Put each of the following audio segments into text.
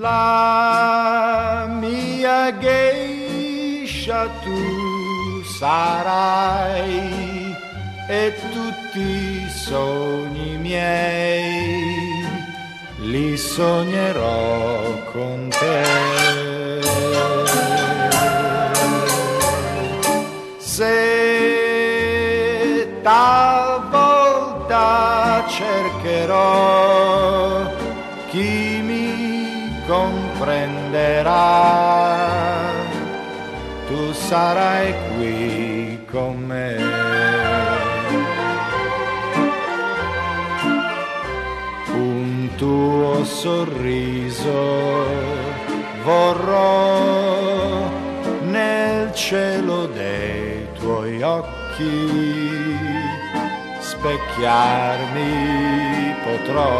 La mia geisha tu sarai e tutti i sogni miei li sognerò con te. Se talvolta cercherò chi mi comprenderà, tu sarai qui con me. Un tuo sorriso vorrò nel cielo dei tuoi occhi, specchiarmi potrò.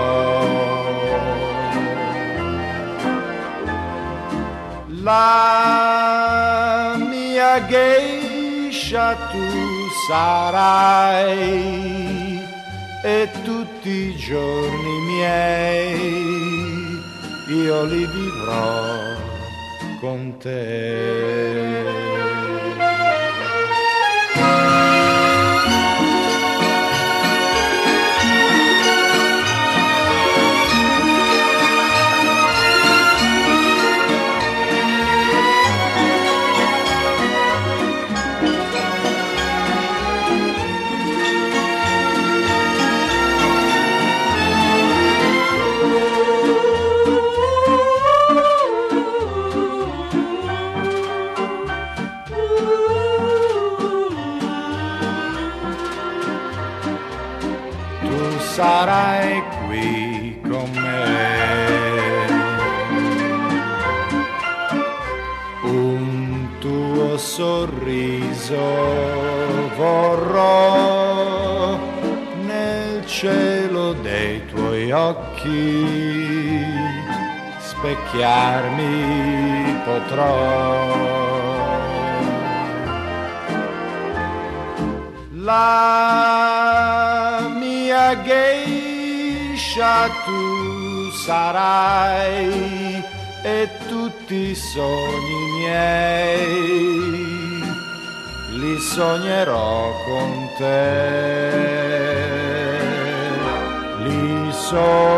La mia geisha tu sarai e tutti i giorni miei io li vivrò con te. Sarai qui con me. Un tuo sorriso vorrò nel cielo dei tuoi occhi, specchiarmi potrò. La mia geisha tu sarai e tutti i sogni miei li sognerò con te, li sognerò